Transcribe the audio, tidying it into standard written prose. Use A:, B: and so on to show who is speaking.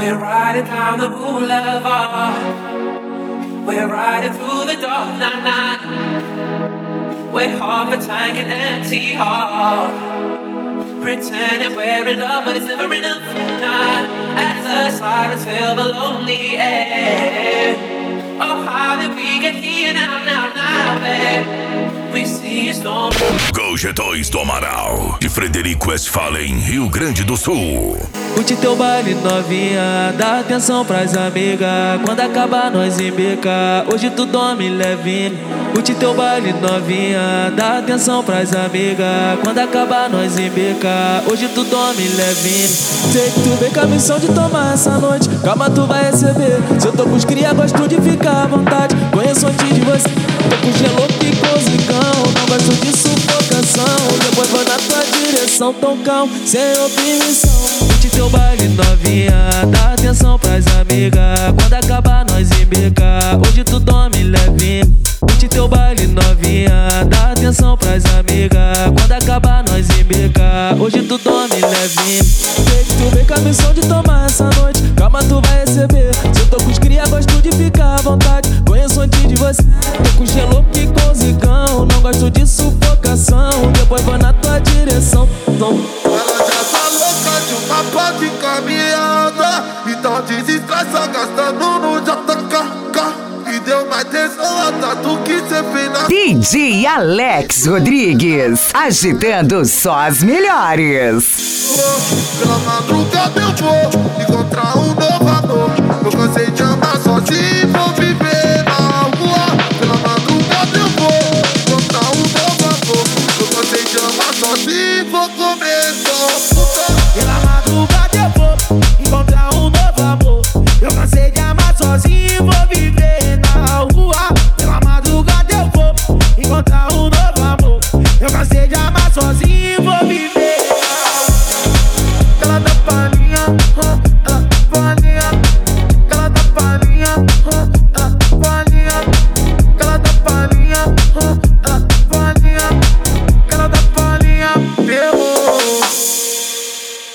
A: We're riding down the boulevard. We're riding through the dark night. We're half a tank and empty heart. Pretending we're in love, but it's never enough. Not as the sirens fill the lonely air. Oh, how did we get here now, babe? We see a storm.
B: GG2 do Amaral, de Frederico Westphalen, Rio Grande do Sul.
C: Curte teu baile novinha, dá atenção pras amigas. Quando acabar nós embica, hoje tu dorme levinho. Curte teu baile novinha, dá atenção pras amigas. Quando acabar nós embica, hoje tu dorme levinho. Sei que tu vem com a missão de tomar essa noite, calma tu vai receber. Se eu tô com os cria, gosto de ficar à vontade. Conheço antes de você, tô com gelo, pico, zicão. Não gosto de sufocação, depois vou na tua direção, tão calmo, sem opressão. Curte teu baile novinha, dá atenção pras amigas. Quando acabar nós embica, hoje tu dorme levinho. Curte teu baile novinha, dá atenção pras amigas. Quando acabar nós embica, hoje tu dorme levinho. Sei que tu vem com a missão de tomar essa noite, calma tu vai receber. Se eu tô com os cria, gosto de ficar à vontade. Conheço antes de você, tô com gelo, que com zicão. Não gosto de sufocação, depois vou na tua direção.
D: Ela já tá louca de uma parte caminhada, então desestressa gastando no JK. E deu mais tesão até do que cê fez na...
E: DJ Alex Rodrigues, agitando só as melhores.
D: Pela madrugada eu vou encontrar